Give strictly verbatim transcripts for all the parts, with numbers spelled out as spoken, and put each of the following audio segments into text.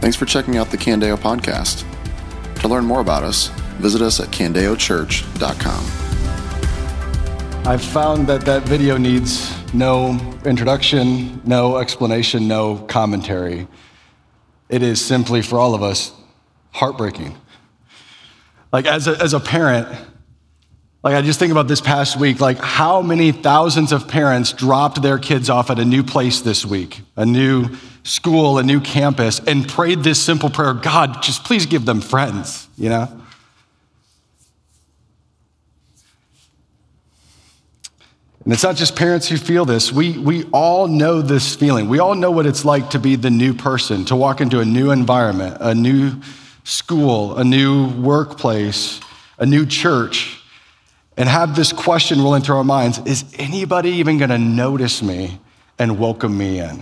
Thanks for checking out the Candeo podcast. To learn more about us, visit us at candeo church dot com. I've found that that video needs no introduction, no explanation, no commentary. It is simply, for all of us, heartbreaking. Like as a, as a parent, like I just think about this past week, like how many thousands of parents dropped their kids off at a new place this week, a new school, a new campus, and prayed this simple prayer, God, just please give them friends, you know? And it's not just parents who feel this. We, we all know this feeling. We all know what it's like to be the new person, to walk into a new environment, a new school, a new workplace, a new church, and have this question roll into our minds, is anybody even gonna notice me and welcome me in?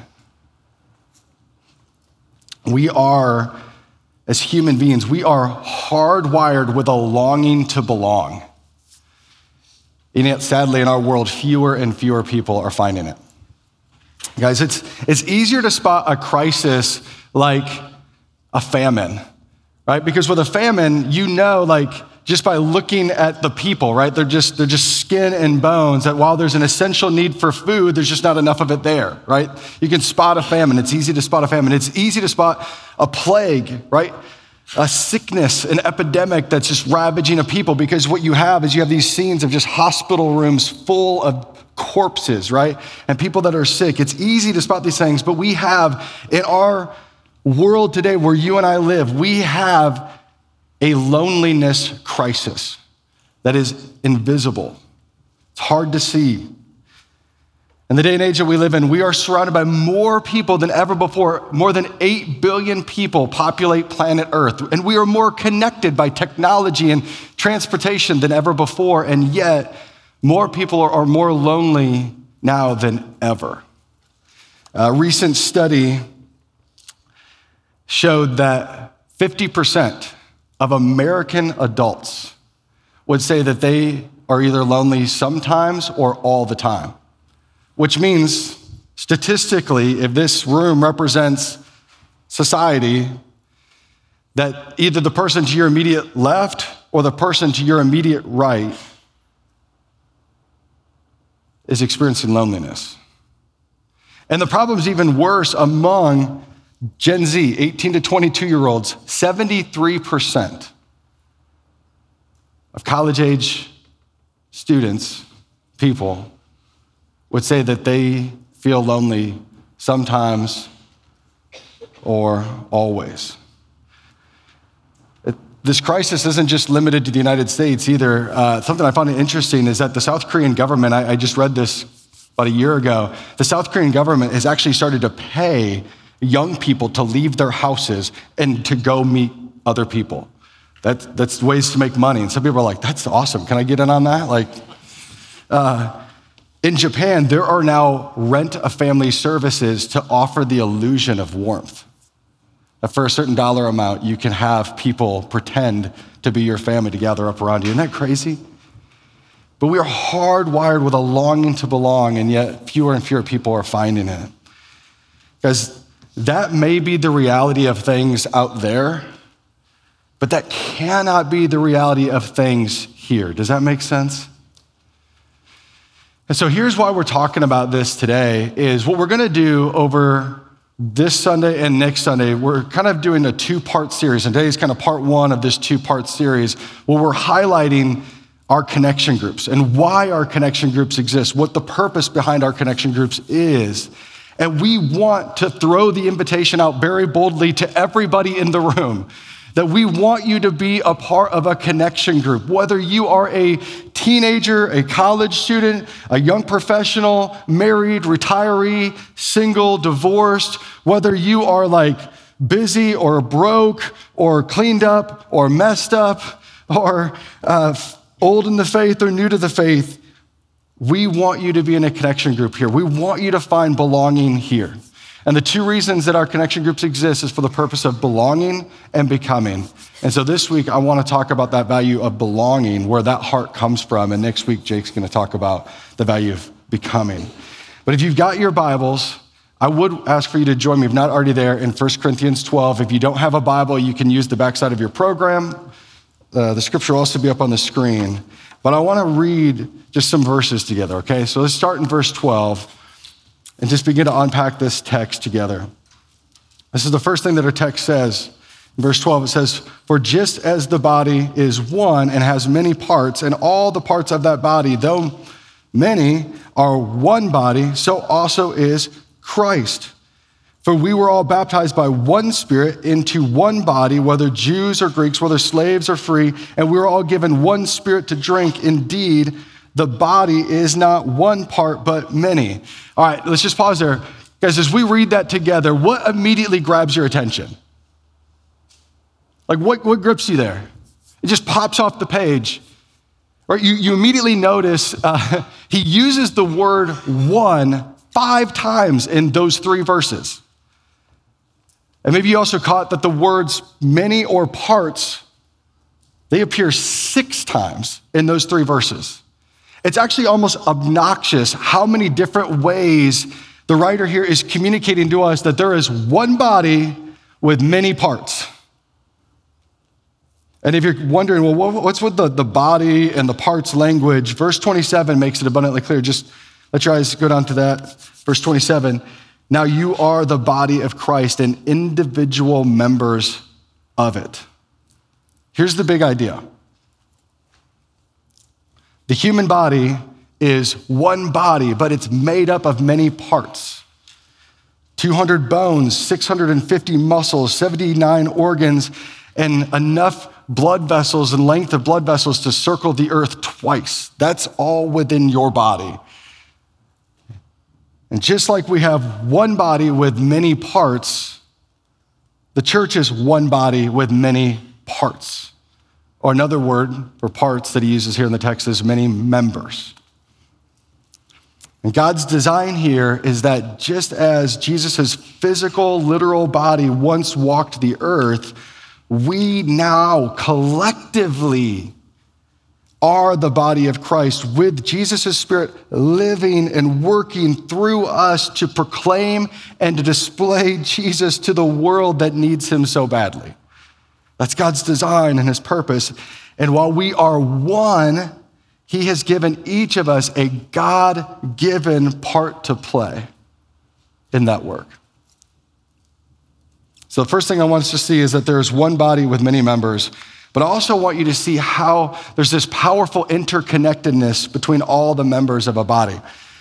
We are, as human beings, we are hardwired with a longing to belong. And yet, sadly, in our world, fewer and fewer people are finding it. Guys, it's, it's easier to spot a crisis like a famine, right? Because with a famine, you know, like, just by looking at the people, right? They're just, they're just skin and bones, that while there's an essential need for food, there's just not enough of it there, right? You can spot a famine. It's easy to spot a famine. It's easy to spot a plague, right? A sickness, an epidemic that's just ravaging a people, because what you have is you have these scenes of just hospital rooms full of corpses, right? And people that are sick. It's easy to spot these things, but we have, in our world today where you and I live, we have a loneliness crisis that is invisible. It's hard to see. In the day and age that we live in, we are surrounded by more people than ever before. More than eight billion people populate planet Earth, and we are more connected by technology and transportation than ever before, and yet more people are, are more lonely now than ever. A recent study showed that fifty percent of American adults would say that they are either lonely sometimes or all the time. Which means, statistically, if this room represents society, that either the person to your immediate left or the person to your immediate right is experiencing loneliness. And the problem's even worse among Gen Z, eighteen to twenty-two year olds. seventy-three percent of college-age students, people, would say that they feel lonely sometimes or always. It, this crisis isn't just limited to the United States either. Uh, something I found interesting is that the South Korean government, I, I just read this about a year ago, the South Korean government has actually started to pay young people to leave their houses and to go meet other people. That, that's ways to make money. And some people are like, that's awesome. Can I get in on that? Like, uh, In Japan, there are now rent-a-family services to offer the illusion of warmth. That for a certain dollar amount, you can have people pretend to be your family to gather up around you. Isn't that crazy? But we are hardwired with a longing to belong, and yet fewer and fewer people are finding it. Because that may be the reality of things out there, but that cannot be the reality of things here. Does that make sense? And so here's why we're talking about this today, is what we're gonna do over this Sunday and next Sunday. We're kind of doing a two-part series, and today is kind of part one of this two-part series where we're highlighting our connection groups and why our connection groups exist, what the purpose behind our connection groups is. And we want to throw the invitation out very boldly to everybody in the room that we want you to be a part of a connection group. Whether you are a teenager, a college student, a young professional, married, retiree, single, divorced, whether you are like busy or broke or cleaned up or messed up or uh, old in the faith or new to the faith, we want you to be in a connection group here. We want you to find belonging here. And the two reasons that our connection groups exist is for the purpose of belonging and becoming. And so this week, I want to talk about that value of belonging, where that heart comes from. And next week, Jake's going to talk about the value of becoming. But if you've got your Bibles, I would ask for you to join me, if not already there, in First Corinthians twelve. If you don't have a Bible, you can use the backside of your program. Uh, the scripture will also be up on the screen. But I want to read just some verses together, okay? So let's start in verse twelve and just begin to unpack this text together. This is the first thing that our text says. In verse twelve, it says, "For just as the body is one and has many parts, and all the parts of that body, though many, are one body, so also is Christ. For we were all baptized by one Spirit into one body, whether Jews or Greeks, whether slaves or free, and we were all given one Spirit to drink. Indeed, the body is not one part, but many." All right, let's just pause there. Guys, as we read that together, what immediately grabs your attention? Like what, what grips you there? It just pops off the page. Right? You, you immediately notice uh, he uses the word one five times in those three verses. And maybe you also caught that the words many or parts, they appear six times in those three verses. It's actually almost obnoxious how many different ways the writer here is communicating to us that there is one body with many parts. And if you're wondering, well, what's with the, the body and the parts language? Verse twenty-seven makes it abundantly clear. Just let your eyes go down to that. Verse twenty-seven, "Now you are the body of Christ and individual members of it." Here's the big idea. The human body is one body, but it's made up of many parts. two hundred bones, six hundred fifty muscles, seventy-nine organs, and enough blood vessels and length of blood vessels to circle the earth twice. That's all within your body. And just like we have one body with many parts, the church is one body with many parts. Or another word for parts that he uses here in the text is many members. And God's design here is that just as Jesus' physical, literal body once walked the earth, we now collectively are the body of Christ, with Jesus' Spirit living and working through us to proclaim and to display Jesus to the world that needs him so badly. That's God's design and his purpose. And while we are one, he has given each of us a God-given part to play in that work. So the first thing I want us to see is that there's one body with many members, but I also want you to see how there's this powerful interconnectedness between all the members of a body.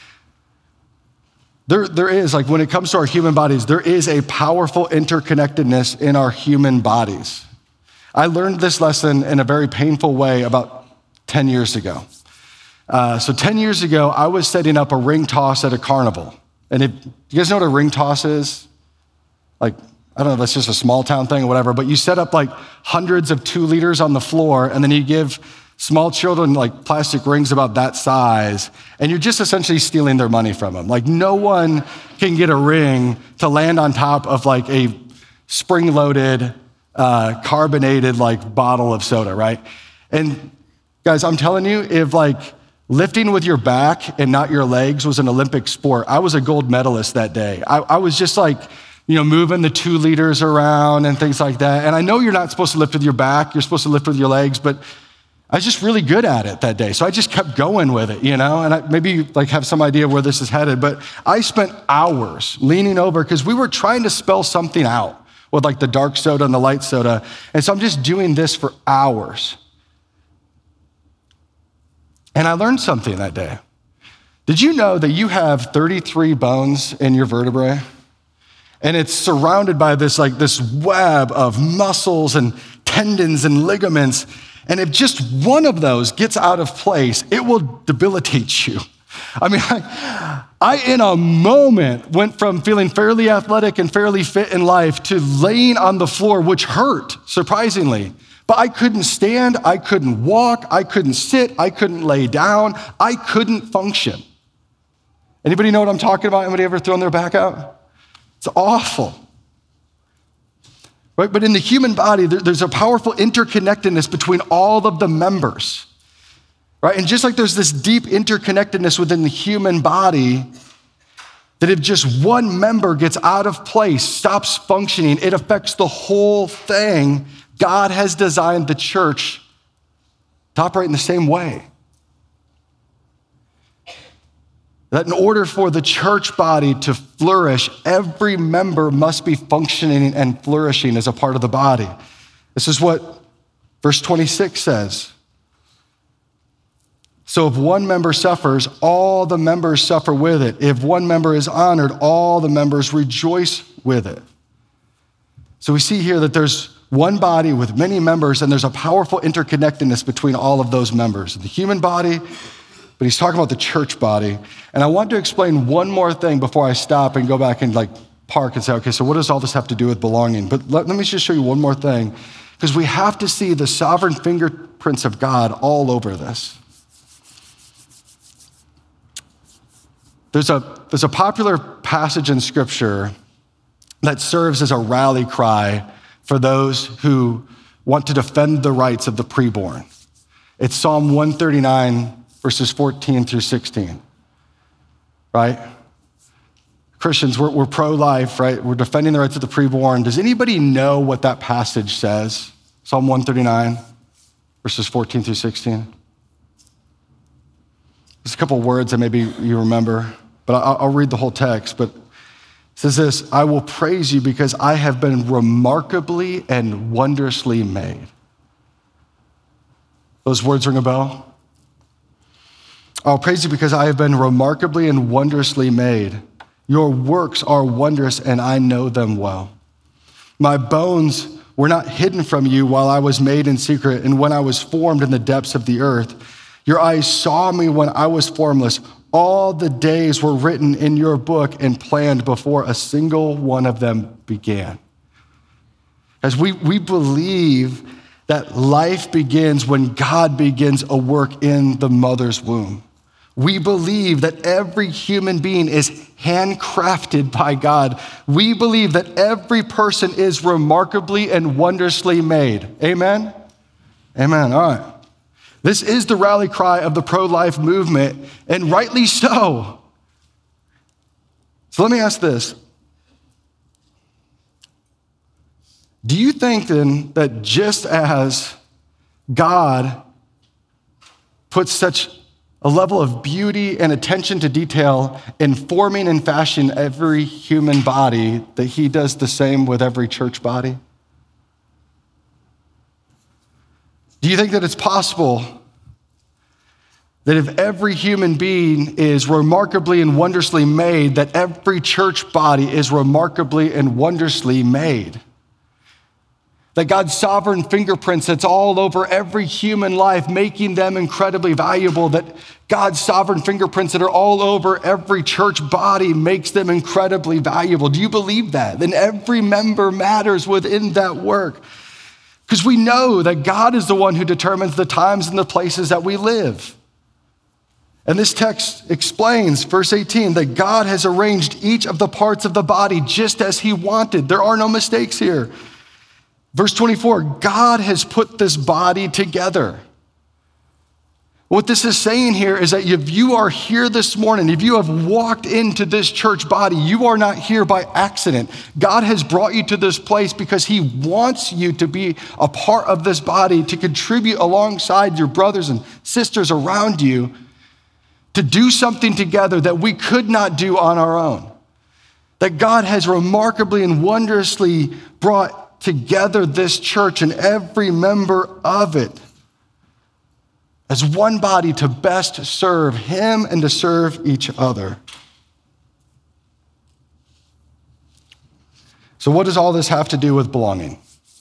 There, there is, like when it comes to our human bodies, there is a powerful interconnectedness in our human bodies. I learned this lesson in a very painful way about ten years ago. Uh, so ten years ago, I was setting up a ring toss at a carnival. And if you guys know what a ring toss is? Like, I don't know if that's just a small town thing or whatever, but you set up like hundreds of two liters on the floor, and then you give small children like plastic rings about that size, and you're just essentially stealing their money from them. Like no one can get a ring to land on top of like a spring-loaded, uh, carbonated like bottle of soda, right? And guys, I'm telling you, if like lifting with your back and not your legs was an Olympic sport, I was a gold medalist that day. I, I was just like, you know, moving the two liters around and things like that. And I know you're not supposed to lift with your back, you're supposed to lift with your legs, but I was just really good at it that day. So I just kept going with it, you know, and I maybe like have some idea where this is headed, but I spent hours leaning over because we were trying to spell something out with like the dark soda and the light soda. And so I'm just doing this for hours. And I learned something that day. Did you know that you have thirty-three bones in your vertebrae? And it's surrounded by this like this web of muscles and tendons and ligaments. And if just one of those gets out of place, it will debilitate you. I mean, I, I in a moment went from feeling fairly athletic and fairly fit in life to laying on the floor, which hurt, surprisingly. But I couldn't stand, I couldn't walk, I couldn't sit, I couldn't lay down, I couldn't function. Anybody know what I'm talking about? Anybody ever thrown their back out? It's awful. Right? But in the human body, there, there's a powerful interconnectedness between all of the members. Right? And just like there's this deep interconnectedness within the human body, That if just one member gets out of place, stops functioning, it affects the whole thing. God has designed the church to operate in the same way. That in order for the church body to flourish, every member must be functioning and flourishing as a part of the body. This is what verse twenty-six says. So if one member suffers, all the members suffer with it. If one member is honored, all the members rejoice with it. So we see here that there's one body with many members, and there's a powerful interconnectedness between all of those members. The human body, but he's talking about the church body. And I want to explain one more thing before I stop and go back and like park and say, okay, so what does all this have to do with belonging? But let, let me just show you one more thing, because we have to see the sovereign fingerprints of God all over this. There's a, there's a popular passage in Scripture that serves as a rally cry for those who want to defend the rights of the preborn. It's Psalm one thirty-nine, verses fourteen through sixteen, right? Christians, we're, we're pro-life, right? We're defending the rights of the preborn. Does anybody know what that passage says? Psalm one thirty-nine, verses fourteen through sixteen. There's a couple words that maybe you remember, but I'll, I'll read the whole text. But it says this: I will praise you because I have been remarkably and wondrously made. Those words ring a bell? I'll praise you because I have been remarkably and wondrously made. Your works are wondrous and I know them well. My bones were not hidden from you while I was made in secret and when I was formed in the depths of the earth. Your eyes saw me when I was formless. All the days were written in your book and planned before a single one of them began. As we, we believe that life begins when God begins a work in the mother's womb. We believe that every human being is handcrafted by God. We believe that every person is remarkably and wondrously made. Amen? Amen. All right. This is the rally cry of the pro-life movement, and rightly so. So let me ask this. Do you think then that just as God puts such a level of beauty and attention to detail in forming and fashioning every human body, that he does the same with every church body? Do you think that it's possible that if every human being is remarkably and wondrously made, that every church body is remarkably and wondrously made? That God's sovereign fingerprints that's all over every human life, making them incredibly valuable, that God's sovereign fingerprints that are all over every church body makes them incredibly valuable. Do you believe that? Then every member matters within that work. Because we know that God is the one who determines the times and the places that we live. And this text explains, verse eighteen, that God has arranged each of the parts of the body just as he wanted. There are no mistakes here. Verse twenty-four, God has put this body together. What this is saying here is that if you are here this morning, if you have walked into this church body, you are not here by accident. God has brought you to this place because he wants you to be a part of this body, to contribute alongside your brothers and sisters around you, to do something together that we could not do on our own. That God has remarkably and wondrously brought together this church and every member of it as one body to best serve him and to serve each other. So what does all this have to do with belonging?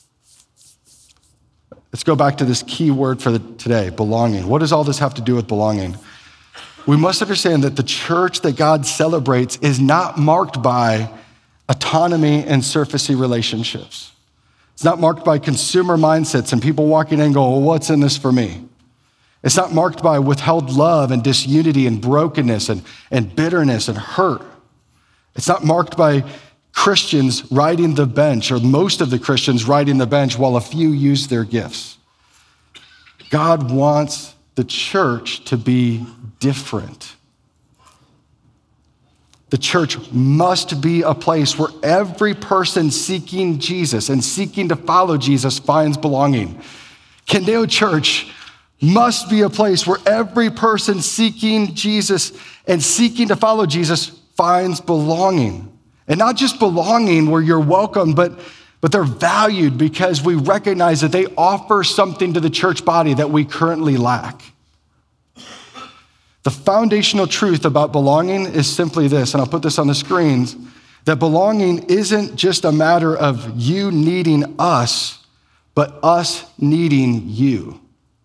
Let's go back to this key word for the, today, belonging. What does all this have to do with belonging? We must understand that the church that God celebrates is not marked by autonomy and surfacey relationships. It's not marked by consumer mindsets and people walking in and going, well, what's in this for me? It's not marked by withheld love and disunity and brokenness and, and bitterness and hurt. It's not marked by Christians riding the bench, or most of the Christians riding the bench while a few use their gifts. God wants the church to be different. The church must be a place where every person seeking Jesus and seeking to follow Jesus finds belonging. Candeo Church must be a place where every person seeking Jesus and seeking to follow Jesus finds belonging. And not just belonging where you're welcome, but, but they're valued because we recognize that they offer something to the church body that we currently lack. The foundational truth about belonging is simply this, and I'll put this on the screens, that belonging isn't just a matter of you needing us, but us needing you.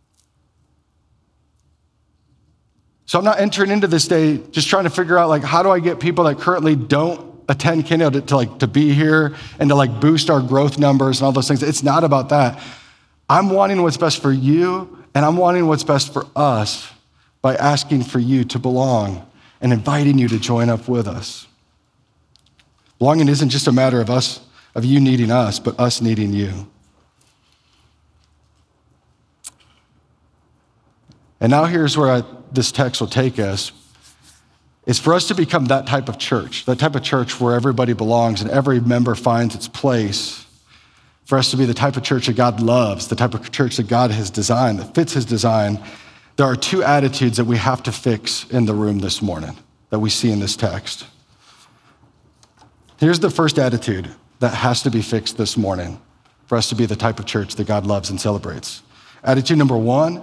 So I'm not entering into this day just trying to figure out, like, how do I get people that currently don't attend Candeo to, to like to be here and to like boost our growth numbers and all those things. It's not about that. I'm wanting what's best for you, and I'm wanting what's best for us by asking for you to belong and inviting you to join up with us. Belonging isn't just a matter of us, of you needing us, but us needing you. And now here's where I, this text will take us. It's for us to become that type of church, that type of church where everybody belongs and every member finds its place. For us to be the type of church that God loves, the type of church that God has designed, that fits his design. There are two attitudes that we have to fix in the room this morning that we see in this text. Here's the first attitude that has to be fixed this morning for us to be the type of church that God loves and celebrates. Attitude number one,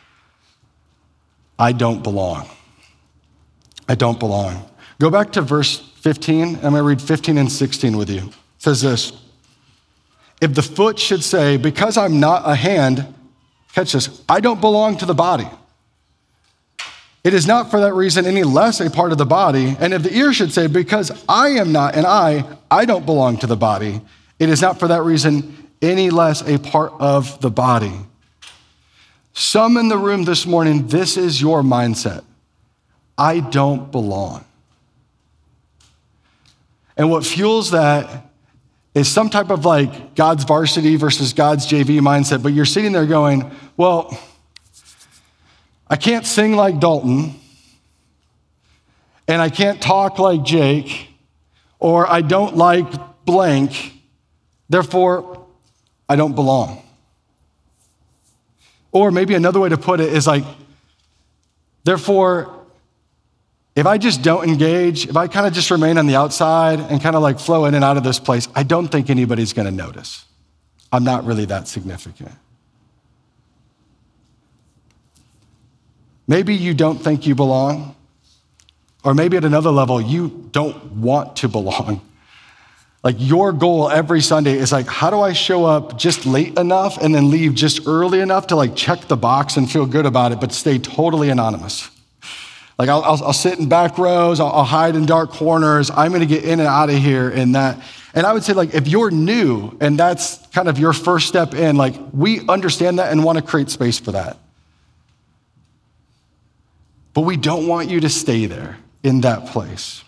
I don't belong. I don't belong. Go back to verse fifteen. I'm going to read fifteen and sixteen with you. It says this, if the foot should say, because I'm not a hand, catch this, I don't belong to the body. It is not for that reason any less a part of the body. And if the ear should say, because I am not an eye, I don't belong to the body. It is not for that reason any less a part of the body. Some in the room this morning, this is your mindset. I don't belong. And what fuels that is some type of like God's varsity versus God's J V mindset, but you're sitting there going, well, I can't sing like Dalton, and I can't talk like Jake, or I don't like blank, therefore I don't belong. Or maybe another way to put it is like, therefore, if I just don't engage, if I kind of just remain on the outside and kind of like flow in and out of this place, I don't think anybody's going to notice. I'm not really that significant. Maybe you don't think you belong, or maybe at another level, you don't want to belong. Like your goal every Sunday is like, how do I show up just late enough and then leave just early enough to like check the box and feel good about it, but stay totally anonymous? Like I'll, I'll, I'll sit in back rows, I'll, I'll hide in dark corners. I'm gonna get in and out of here and that. And I would say like, if you're new and that's kind of your first step in, like we understand that and wanna create space for that. But we don't want you to stay there in that place.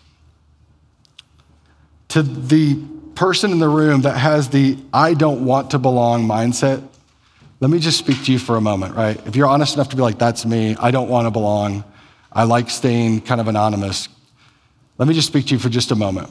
To the person in the room that has the I don't want to belong mindset, let me just speak to you for a moment, right? If you're honest enough to be like, that's me, I don't want to belong, I like staying kind of anonymous, let me just speak to you for just a moment.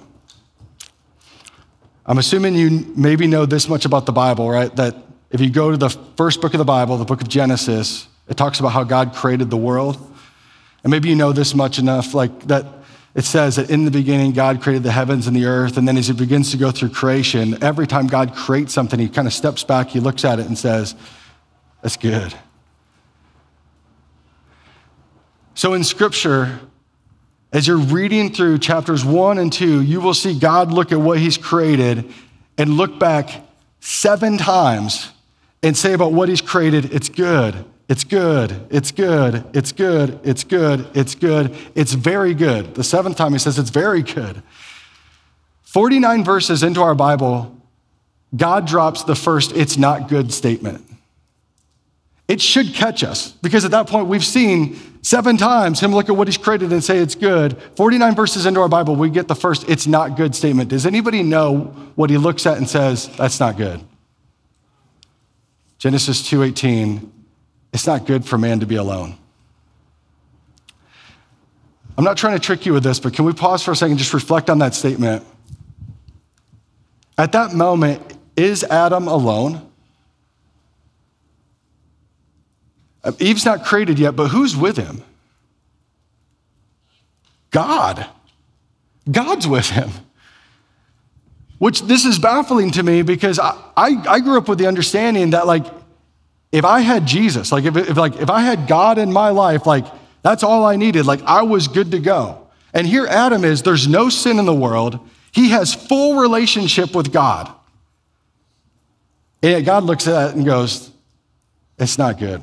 I'm assuming you maybe know this much about the Bible, right? That if you go to the first book of the Bible, the book of Genesis, it talks about how God created the world. And maybe you know this much enough, like that it says that in the beginning, God created the heavens and the earth. And then as he begins to go through creation, every time God creates something, he kind of steps back, he looks at it and says, that's good. So in scripture, as you're reading through chapters one and two, you will see God look at what he's created and look back seven times and say about what he's created, it's good. It's good, it's good, it's good, it's good, it's good, it's very good. The seventh time he says it's very good. forty-nine verses into our Bible, God drops the first it's not good statement. It should catch us because at that point we've seen seven times him look at what he's created and say it's good. forty-nine verses into our Bible, we get the first it's not good statement. Does anybody know what he looks at and says, that's not good? Genesis two eighteen. It's not good for man to be alone. I'm not trying to trick you with this, but can we pause for a second, just reflect on that statement? At that moment, is Adam alone? Eve's not created yet, but who's with him? God. God's with him. Which this is baffling to me because I, I, I grew up with the understanding that like, if I had Jesus, like if, if like if I had God in my life, like that's all I needed. Like I was good to go. And here Adam is, there's no sin in the world. He has full relationship with God. And yet God looks at it and goes, it's not good.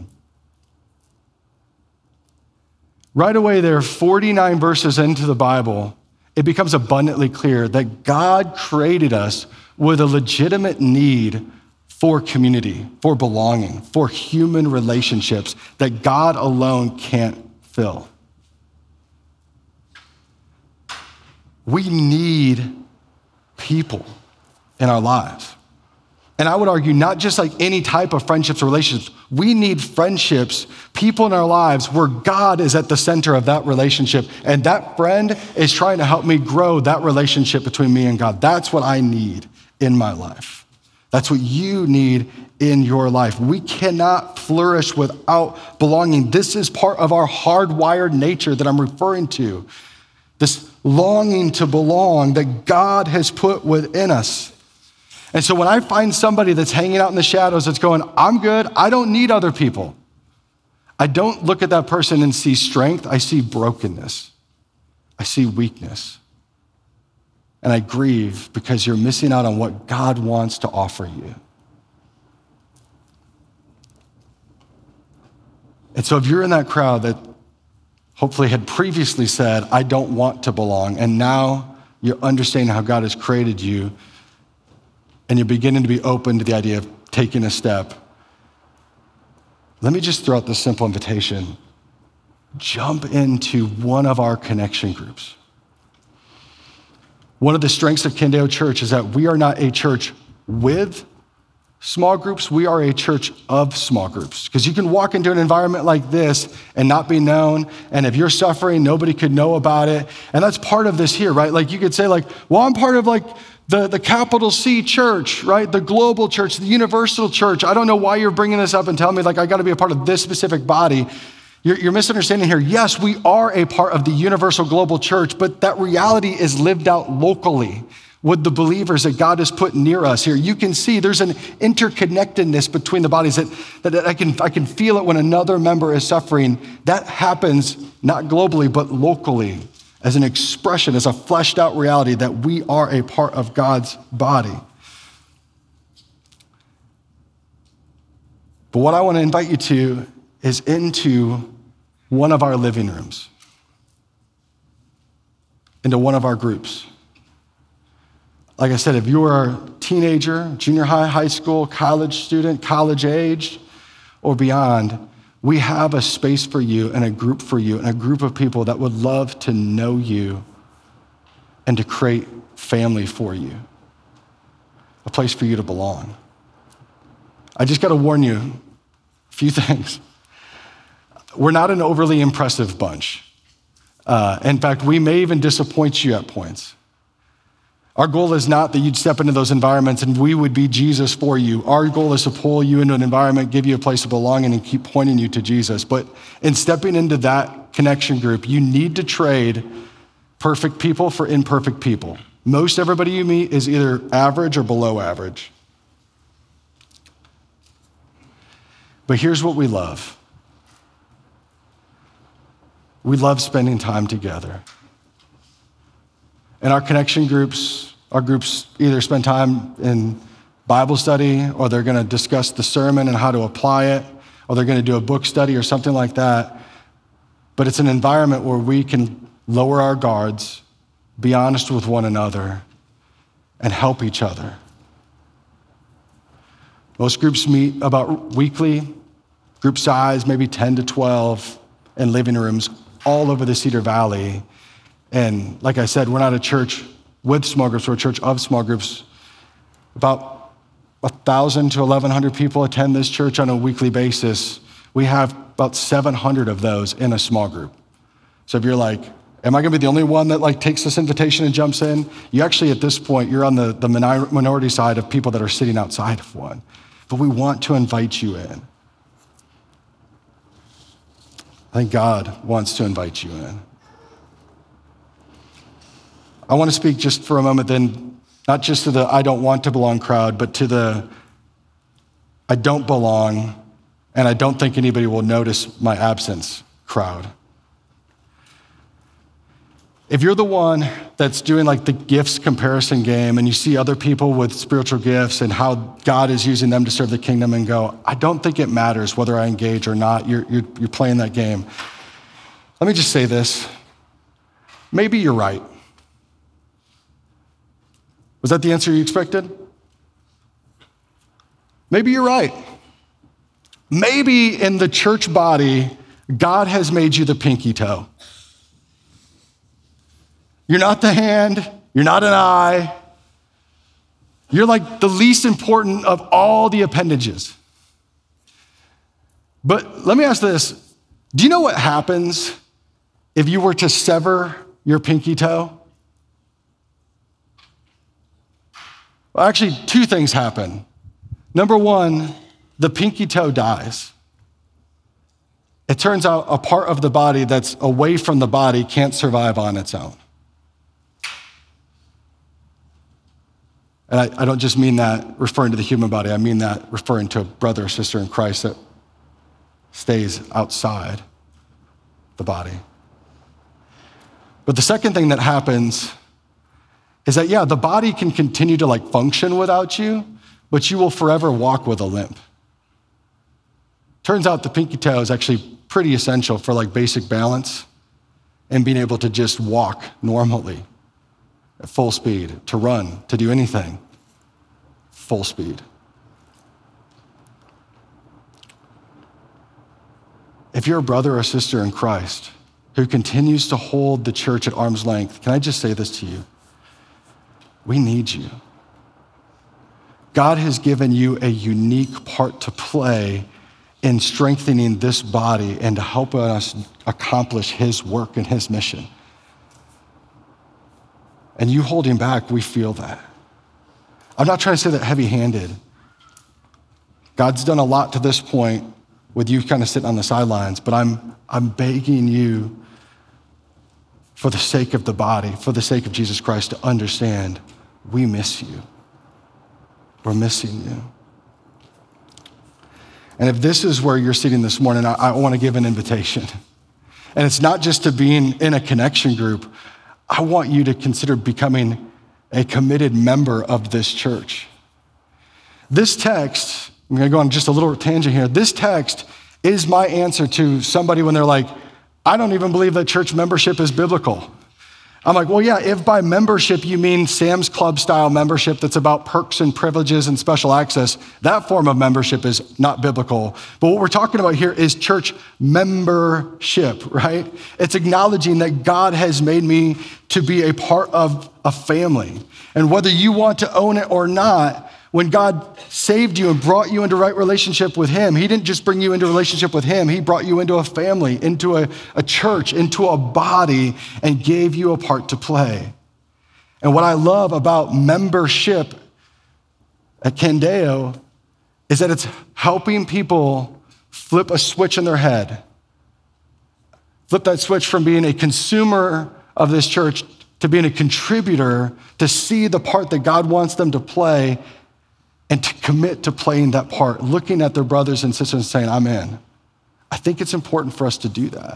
Right away there, forty-nine verses into the Bible, it becomes abundantly clear that God created us with a legitimate need for community, for belonging, for human relationships that God alone can't fill. We need people in our lives. And I would argue not just like any type of friendships or relationships. We need friendships, people in our lives where God is at the center of that relationship. And that friend is trying to help me grow that relationship between me and God. That's what I need in my life. That's what you need in your life. We cannot flourish without belonging. This is part of our hardwired nature that I'm referring to. This longing to belong that God has put within us. And so when I find somebody that's hanging out in the shadows that's going, I'm good, I don't need other people, I don't look at that person and see strength, I see brokenness. I see weakness. And I grieve because you're missing out on what God wants to offer you. And so if you're in that crowd that hopefully had previously said, I don't want to belong, and now you're understanding how God has created you, and you're beginning to be open to the idea of taking a step, let me just throw out this simple invitation. Jump into one of our connection groups. One of the strengths of Candeo Church is that we are not a church with small groups, we are a church of small groups. Because you can walk into an environment like this and not be known, and if you're suffering, nobody could know about it. And that's part of this here, right? Like you could say like, well, I'm part of like the, the capital C church, right? The global church, the universal church. I don't know why you're bringing this up and telling me like I gotta be a part of this specific body. You're, you're misunderstanding here. Yes, we are a part of the universal global church, but that reality is lived out locally with the believers that God has put near us here. You can see there's an interconnectedness between the bodies that, that I can, I can feel it when another member is suffering. That happens not globally, but locally as an expression, as a fleshed out reality that we are a part of God's body. But what I want to invite you to is into one of our living rooms, into one of our groups. Like I said, if you're a teenager, junior high, high school, college student, college age, or beyond, we have a space for you and a group for you and a group of people that would love to know you and to create family for you, a place for you to belong. I just got to warn you a few things. We're not an overly impressive bunch. Uh, in fact, we may even disappoint you at points. Our goal is not that you'd step into those environments and we would be Jesus for you. Our goal is to pull you into an environment, give you a place of belonging, and keep pointing you to Jesus. But in stepping into that connection group, you need to trade perfect people for imperfect people. Most everybody you meet is either average or below average. But here's what we love. We love spending time together. In our connection groups, our groups either spend time in Bible study, or they're gonna discuss the sermon and how to apply it, or they're gonna do a book study or something like that. But it's an environment where we can lower our guards, be honest with one another, and help each other. Most groups meet about weekly, group size, maybe ten to twelve, in living rooms all over the Cedar Valley. And like I said, we're not a church with small groups, we're a church of small groups. About one thousand to eleven hundred people attend this church on a weekly basis. We have about seven hundred of those in a small group. So if you're like, Am I gonna be the only one that like takes this invitation and jumps in? You actually, at this point, you're on the, the minor, minority side of people that are sitting outside of one. But we want to invite you in. I think God wants to invite you in. I want to speak just for a moment then, not just to the I don't want to belong crowd, but to the I don't belong and I don't think anybody will notice my absence crowd. If you're the one that's doing like the gifts comparison game and you see other people with spiritual gifts and how God is using them to serve the kingdom and go, I don't think it matters whether I engage or not, you're, you're, you're playing that game. Let me just say this. Maybe you're right. Was that the answer you expected? Maybe you're right. Maybe in the church body, God has made you the pinky toe. You're not the hand, you're not an eye. You're like the least important of all the appendages. But let me ask this. Do you know what happens if you were to sever your pinky toe? Well, actually, two things happen. Number one, the pinky toe dies. It turns out a part of the body that's away from the body can't survive on its own. And I, I don't just mean that referring to the human body, I mean that referring to a brother or sister in Christ that stays outside the body. But the second thing that happens is that, yeah, the body can continue to like function without you, but you will forever walk with a limp. Turns out the pinky toe is actually pretty essential for like basic balance and being able to just walk normally at full speed, to run, to do anything, full speed. If you're a brother or sister in Christ who continues to hold the church at arm's length, can I just say this to you? We need you. God has given you a unique part to play in strengthening this body and to help us accomplish his work and his mission. And you holding back, we feel that. I'm not trying to say that heavy-handed. God's done a lot to this point with you kind of sitting on the sidelines, but I'm, I'm begging you for the sake of the body, for the sake of Jesus Christ, to understand we miss you. We're missing you. And if this is where you're sitting this morning, I, I want to give an invitation. And it's not just to being in a connection group. I want you to consider becoming a committed member of this church. This text, I'm going to go on just a little tangent here. This text is my answer to somebody when they're like, I don't even believe that church membership is biblical. I'm like, well, yeah, if by membership you mean Sam's Club style membership that's about perks and privileges and special access, that form of membership is not biblical. But what we're talking about here is church membership, right? It's acknowledging that God has made me to be a part of a family. And whether you want to own it or not, when God saved you and brought you into right relationship with him, he didn't just bring you into a relationship with him, he brought you into a family, into a, a church, into a body, and gave you a part to play. And what I love about membership at Candeo is that it's helping people flip a switch in their head. Flip that switch from being a consumer of this church to being a contributor, to see the part that God wants them to play and to commit to playing that part, looking at their brothers and sisters and saying, I'm in. I think it's important for us to do that.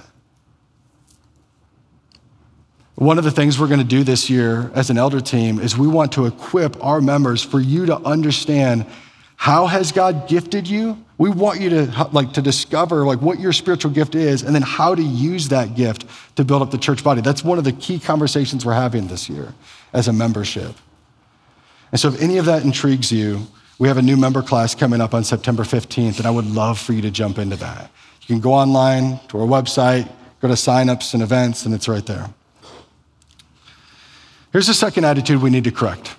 One of the things we're gonna do this year as an elder team is we want to equip our members for you to understand how has God gifted you? We want you to like to discover like what your spiritual gift is and then how to use that gift to build up the church body. That's one of the key conversations we're having this year as a membership. And so if any of that intrigues you, we have a new member class coming up on September fifteenth, and I would love for you to jump into that. You can go online to our website, go to signups and events, and it's right there. Here's the second attitude we need to correct.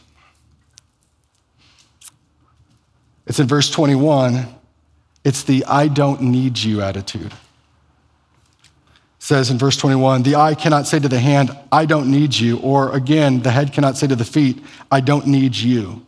It's in verse twenty-one. It's the I don't need you attitude. It says in verse twenty-one, the eye cannot say to the hand, I don't need you. Or again, the head cannot say to the feet, I don't need you.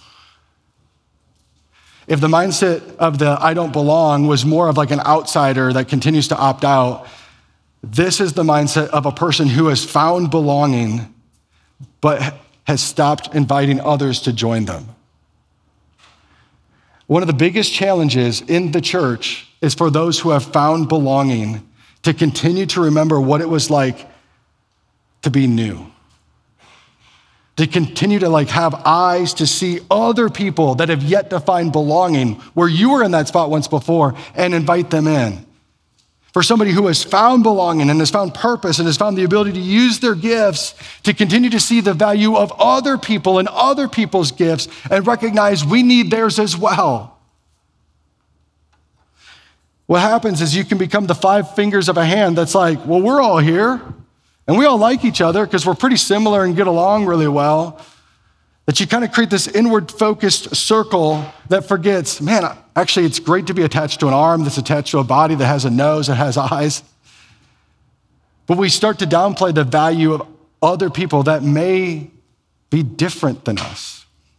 If the mindset of the I don't belong was more of like an outsider that continues to opt out, this is the mindset of a person who has found belonging, but has stopped inviting others to join them. One of the biggest challenges in the church is for those who have found belonging to continue to remember what it was like to be new. To continue to like have eyes to see other people that have yet to find belonging where you were in that spot once before and invite them in. For somebody who has found belonging and has found purpose and has found the ability to use their gifts to continue to see the value of other people and other people's gifts and recognize we need theirs as well. What happens is you can become the five fingers of a hand that's like, well, we're all here and we all like each other because we're pretty similar and get along really well. That you kind of create this inward focused circle that forgets, man, actually it's great to be attached to an arm that's attached to a body that has a nose, that has eyes. But we start to downplay the value of other people that may be different than us.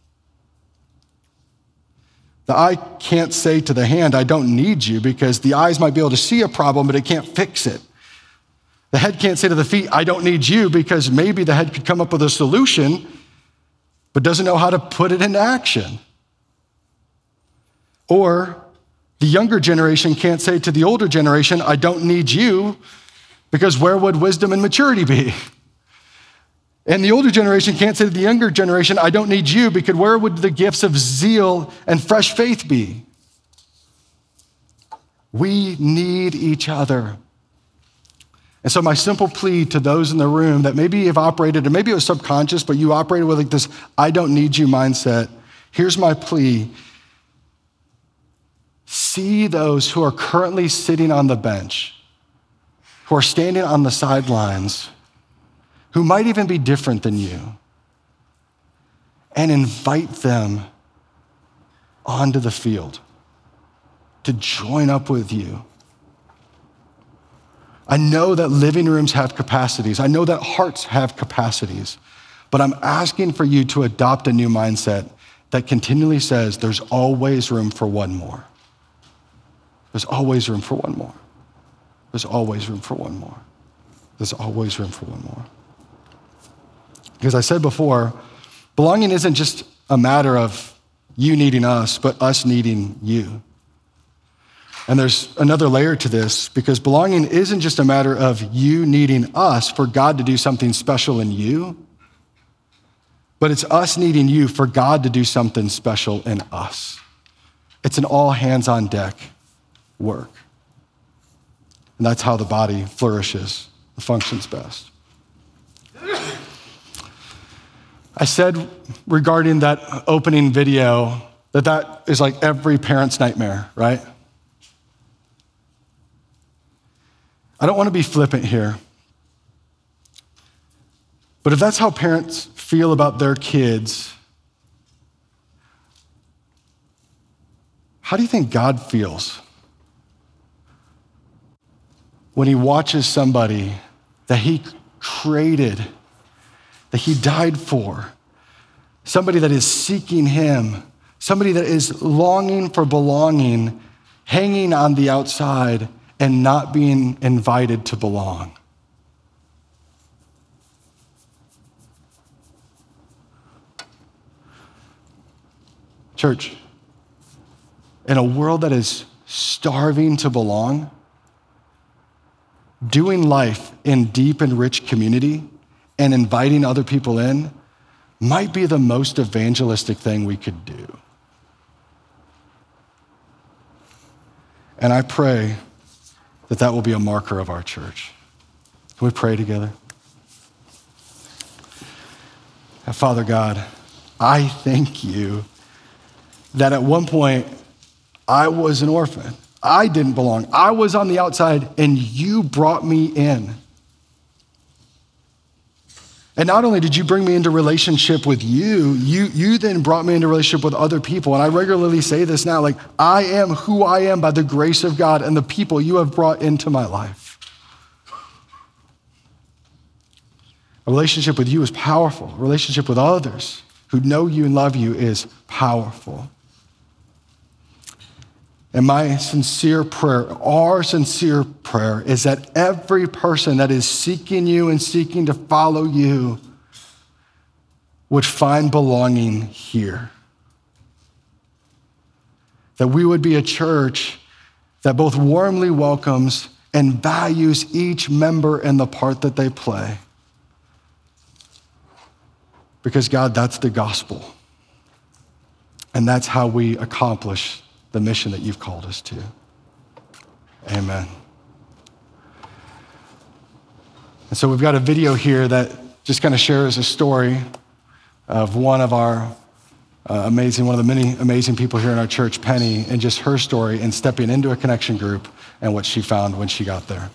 The eye can't say to the hand, I don't need you, because the eyes might be able to see a problem, but it can't fix it. The head can't say to the feet, I don't need you, because maybe the head could come up with a solution, but doesn't know how to put it into action. Or the younger generation can't say to the older generation, I don't need you, because where would wisdom and maturity be? And the older generation can't say to the younger generation, I don't need you, because where would the gifts of zeal and fresh faith be? We need each other. And so my simple plea to those in the room that maybe have operated, or maybe it was subconscious, but you operated with like this, I don't need you mindset. Here's my plea. See those who are currently sitting on the bench, who are standing on the sidelines, who might even be different than you, and invite them onto the field to join up with you. I know that living rooms have capacities. I know that hearts have capacities, but I'm asking for you to adopt a new mindset that continually says there's always room for one more. There's always room for one more. There's always room for one more. There's always room for one more. Because I said before, belonging isn't just a matter of you needing us, but us needing you. And there's another layer to this, because belonging isn't just a matter of you needing us for God to do something special in you, but it's us needing you for God to do something special in us. It's an all hands on deck work. And that's how the body flourishes, functions best. I said regarding that opening video that that is like every parent's nightmare, right? I don't want to be flippant here, but if that's how parents feel about their kids, how do you think God feels when he watches somebody that he created, that he died for, somebody that is seeking him, somebody that is longing for belonging, hanging on the outside and not being invited to belong? Church, in a world that is starving to belong, doing life in deep and rich community and inviting other people in might be the most evangelistic thing we could do. And I pray that that will be a marker of our church. Can we pray together? Father God, I thank you that at one point I was an orphan. I didn't belong. I was on the outside and you brought me in. And not only did you bring me into relationship with you, you, you then brought me into relationship with other people. And I regularly say this now, like, I am who I am by the grace of God and the people you have brought into my life. A relationship with you is powerful. A relationship with others who know you and love you is powerful. And my sincere prayer, our sincere prayer, is that every person that is seeking you and seeking to follow you would find belonging here. That we would be a church that both warmly welcomes and values each member and the part that they play. Because God, that's the gospel. And that's how we accomplish the mission that you've called us to. Amen. And so we've got a video here that just kind of shares a story of one of our uh, amazing, one of the many amazing people here in our church, Penny, and just her story in stepping into a connection group and what she found when she got there.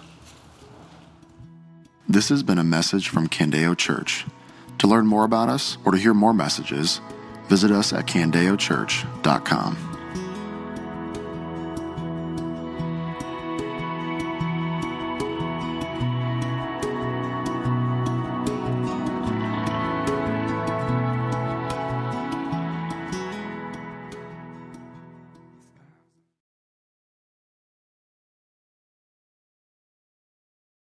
This has been a message from Candeo Church. To learn more about us or to hear more messages, visit us at candeo church dot com.